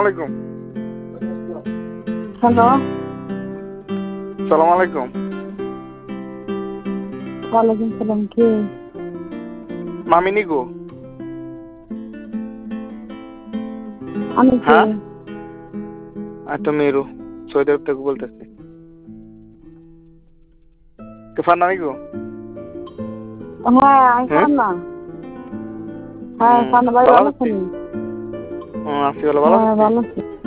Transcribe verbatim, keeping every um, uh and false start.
আলাইকুম। হ্যালো, সালাম আলাইকুম। ওয়ালাইকুম সালাম। কে? মামিনি গো। আমি কে? হ্যাঁ, আমি তো মেরু সৌদি আরব থেকে বলতেছি। তুফান নামি গো। হ্যাঁ, আমি হ্যাঁ, ফান্না। হ্যাঁ, ফান্না ভাই ভালো ভালো আছি। আছেন? হুম, আছি ভালো। ভালো হ্যাঁ, আছি। ভালো আছি।